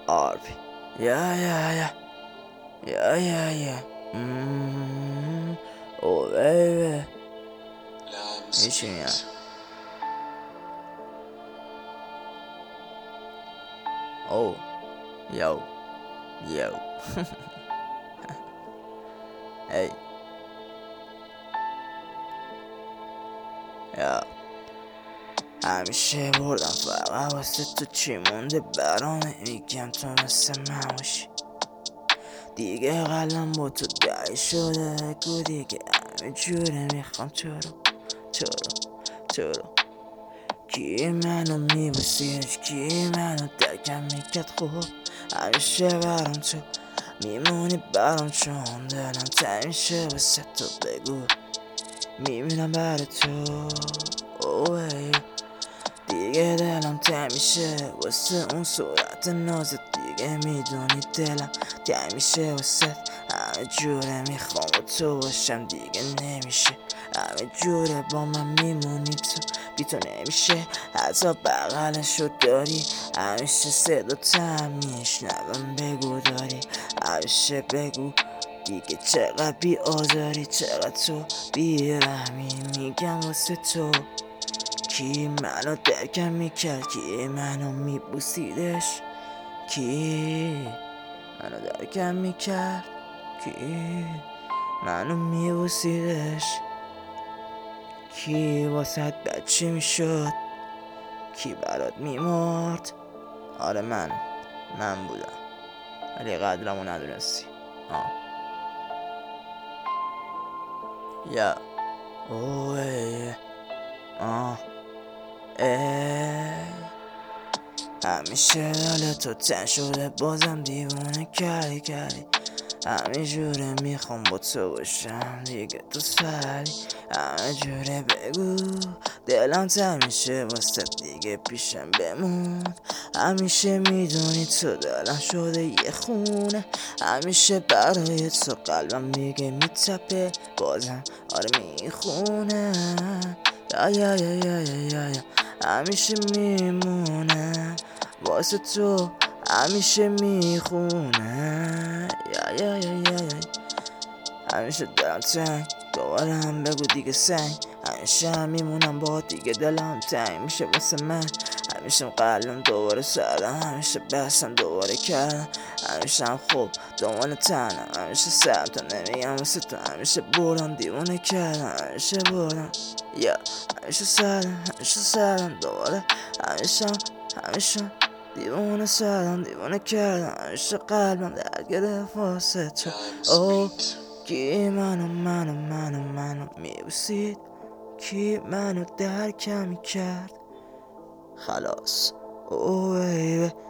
RP. Yeah, yeah, yeah. Yeah, yeah, yeah. Oh, baby. میشیم یا Oh, yo, yo. Hey, yeah. همیشه بردم فقط واسه تو چی مونده برام نمیگم تو مثل من باشی دیگه قلم با تو دعی شده بگو دیگه همه جوره میخوام تو رو کی منو میبوسیدش کی منو درکم میکرد خوب همیشه برام تو میمونی برام چون دلم تنگ شه واسه تو بگو میمیرم برای تو اوه دیگه دلم تنگ میشه واسه اون صورت نازت دیگه میدونی دلم تنگ میشه واسه همه جوره میخوام با تو باشم دیگه نمیشه همه جوره با من میمونی تو بی تو نمیشه حتی بغلشو داری همیشه صداتم میشنوم بگو داری همیشه بگو دیگه چقدر بی آزاری چقدر تو بی رحمی میگم واسه تو کی منو درکم میکرد کی منو میبوسیدش کی منو درکم میکرد کی منو میبوسیدش کی واسه بچه میشد کی برات میمرد آره من بودم ولی قدرمو ندونستی یا اوه همیشه حال تو تن شده بازم دیوونه کردی همه جوره میخوام با تو باشم دیگه تو سری همه جوره بگو دلم تنگ میشه واسه دیگه پیشم بمون همیشه میدونی تو دلم شده یه خونه همیشه برای تو قلبم میگه میتپه بازم آره میخونه یا یا یا یا یا یا همیشه میمونه واسه تو همیشه میخونه یا یا یا یا همیشه دلم تنگ دوباره هم بگو دیگه سنگ همیشه هم میمونم با دیگه دلم تنگ میشه واسه من همیشه قلبم دوباره سردم همیشه بسم دوباره کردم همیشه هم خوب دنبال تنم همیشه سرم تا نمیگم واسه تو همیشه بردم دیوونه کردم همیشه بردم یا همیشه سردم دوباره همیشه دیوونه سردم دیوونه کردم همیشه قلبم درد گرفت واسه تو اوه کی منو میبوسید کی منو درکم میکرد خلاص اوه